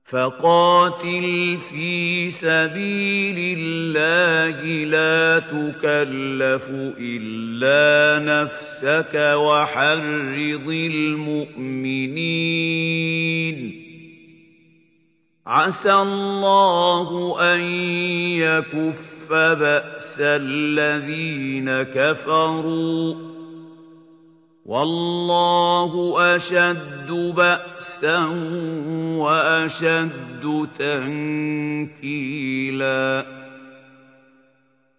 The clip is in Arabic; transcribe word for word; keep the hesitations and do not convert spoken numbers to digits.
فقاتل في سبيل الله لا تكلف إلا نفسك وحرض المؤمنين عسى الله أن يكف بأس الذين كفروا والله أشد بأسا وأشد تنكيلا